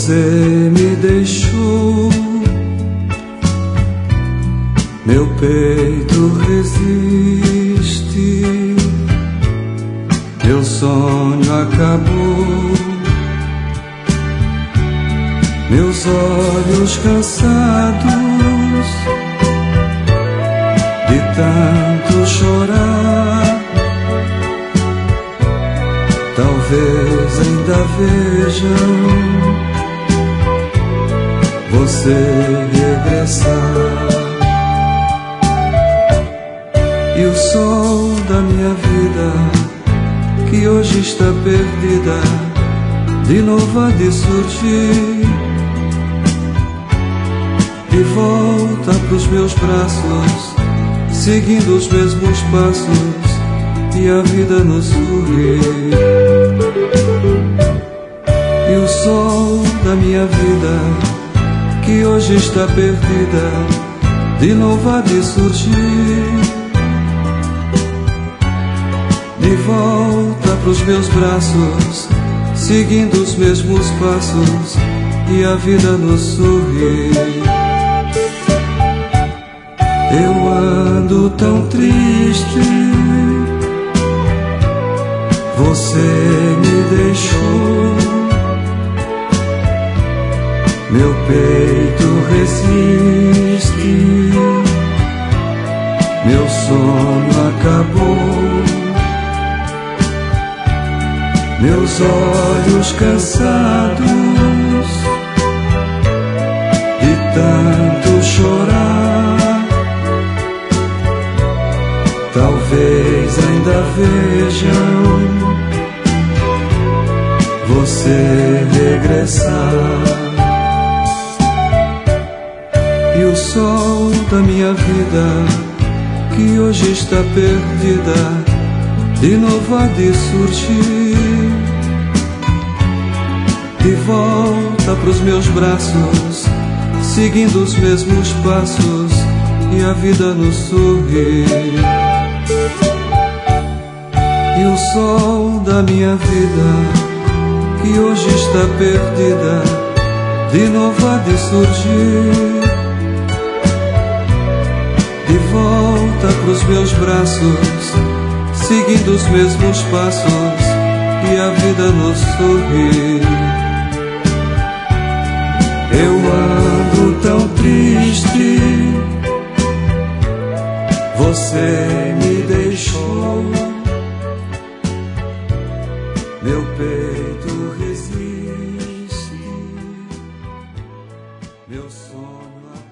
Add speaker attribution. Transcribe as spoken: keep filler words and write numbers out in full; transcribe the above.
Speaker 1: Você me deixou, meu peito resiste, meu sonho acabou, meus olhos cansados de tanto chorar, talvez ainda vejam você regressar. E o sol da minha vida, que hoje está perdida, de novo há de surgir, de volta pros meus braços, seguindo os mesmos passos, e a vida nos sorri. E o sol da minha vida, que hoje está perdida, de novo há de surgir, de volta pros meus braços, seguindo os mesmos passos, e a vida nos sorri. Eu ando tão triste, você me deixou, meu peito resiste, meu sono acabou, meus olhos cansados de tanto chorar, talvez ainda vejam você regressar. E o sol da minha vida, que hoje está perdida, de novo há de surgir, de volta pros meus braços, seguindo os mesmos passos, e a vida nos sorri. E o sol da minha vida, que hoje está perdida, de novo há de surgir, de volta pros meus braços, seguindo os mesmos passos, e a vida nos sorri. Eu ando tão triste, você me deixou, meu peito resiste, meu sono